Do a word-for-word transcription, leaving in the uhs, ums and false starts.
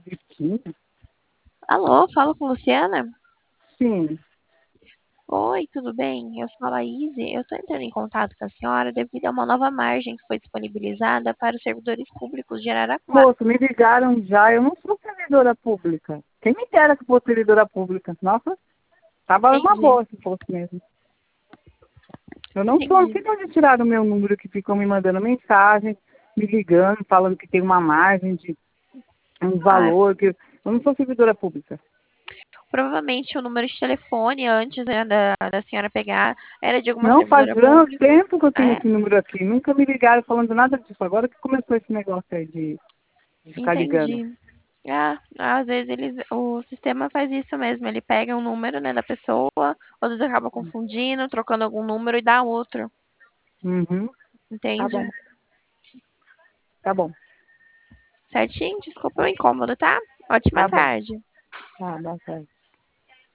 Virgínia? Alô, falo com Luciana? Sim. Oi, tudo bem? Eu sou a Laís. Eu estou entrando em contato com a senhora devido a uma nova margem que foi disponibilizada para os servidores públicos de Araraquara. Moço, me ligaram já. Eu não sou servidora pública. Quem me dera que fosse servidora pública? Nossa, tava uma Entendi, boa se fosse mesmo. Eu não sou. Não entendi. sei de onde tiraram o meu número, que ficam me mandando mensagem, me ligando, falando que tem uma margem de um Ah, valor. Que... Eu não sou servidora pública. provavelmente o número de telefone antes, né, da, da senhora pegar era de alguma Não, faz servidora anos, pública. tempo que eu tenho É, esse número aqui. Nunca me ligaram falando nada disso. Agora que começou esse negócio aí de, de ficar ligando. entendi. Ah, às vezes eles, o sistema faz isso mesmo. Ele pega um número, né, da pessoa, às vezes acaba confundindo, trocando algum número e dá outro. Uhum. Tá Entende? bom, tá bom, Certinho? Desculpa o incômodo, tá? Ótima tá bom. tarde. Tá, dá certo.